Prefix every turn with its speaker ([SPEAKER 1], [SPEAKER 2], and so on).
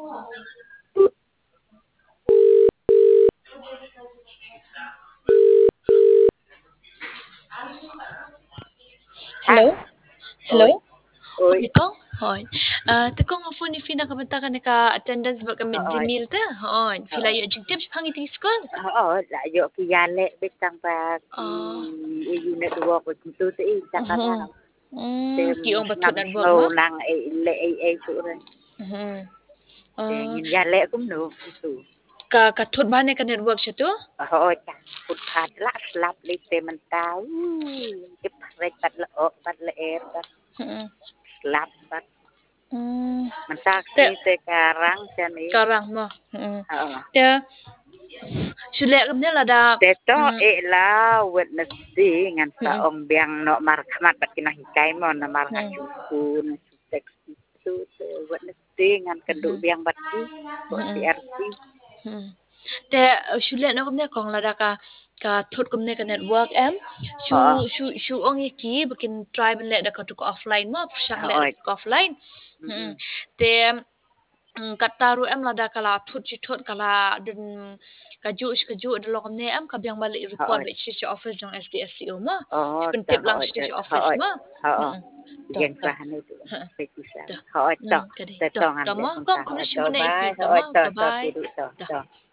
[SPEAKER 1] Ha,
[SPEAKER 2] Hello?
[SPEAKER 1] oi,
[SPEAKER 2] Hello?
[SPEAKER 1] oi,
[SPEAKER 2] Tekong? Hon. Tekong phone ni Fina kabanta ka naka attendance ba ka
[SPEAKER 1] oi,
[SPEAKER 2] midday ta? Hon. Sila
[SPEAKER 1] oi.
[SPEAKER 2] yu jingtip pang iti school.
[SPEAKER 1] Oo, layo kiyale bitang pa
[SPEAKER 2] Ah.
[SPEAKER 1] unit work with tu ti sakara. Tem
[SPEAKER 2] Kiong batud
[SPEAKER 1] ngam
[SPEAKER 2] na buwag
[SPEAKER 1] snow
[SPEAKER 2] mo?
[SPEAKER 1] nang e su ren. Te
[SPEAKER 2] Ah.
[SPEAKER 1] ngin yale cũng no tu.
[SPEAKER 2] Katud ba ni ka network siya to?
[SPEAKER 1] Oo, cha put phat la slap li te man tao. Ke pare pat la o pat la er pat slap pat. Man tak
[SPEAKER 2] Te
[SPEAKER 1] si te karang cha ni.
[SPEAKER 2] karang mo.
[SPEAKER 1] Oo.
[SPEAKER 2] Te sila kam nila da
[SPEAKER 1] Teto la Wednesday ngan sa ong biang no markamat pat kinahikay mo na marhasyuku na sutek itu Wednesday ngan kedu biang bati ko CRC.
[SPEAKER 2] Te sila na kam kong lada ka thut kam ka network em
[SPEAKER 1] Oo.
[SPEAKER 2] su ong ki bakin try ben le da ka to offline mo sang le
[SPEAKER 1] Oo.
[SPEAKER 2] da offline. Te kataru em lada kala thut chi thut kala din kaju de lokom ne em ka biang balik report
[SPEAKER 1] Oo.
[SPEAKER 2] be chi office jong SDSCO mo.
[SPEAKER 1] Oo,
[SPEAKER 2] Pen
[SPEAKER 1] ta
[SPEAKER 2] tip lang
[SPEAKER 1] oo.
[SPEAKER 2] chi office mo.
[SPEAKER 1] Oo.
[SPEAKER 2] To
[SPEAKER 1] Yang
[SPEAKER 2] to
[SPEAKER 1] bahan itu.
[SPEAKER 2] to
[SPEAKER 1] Petisan. Oo, to.
[SPEAKER 2] kadi
[SPEAKER 1] To
[SPEAKER 2] to
[SPEAKER 1] ngan
[SPEAKER 2] to
[SPEAKER 1] de
[SPEAKER 2] mo
[SPEAKER 1] kung
[SPEAKER 2] kong
[SPEAKER 1] ta.
[SPEAKER 2] kom ni
[SPEAKER 1] To
[SPEAKER 2] simone
[SPEAKER 1] bye.
[SPEAKER 2] iki to
[SPEAKER 1] Oo,
[SPEAKER 2] mo
[SPEAKER 1] to
[SPEAKER 2] bye bye
[SPEAKER 1] tidu to.
[SPEAKER 2] to
[SPEAKER 1] To.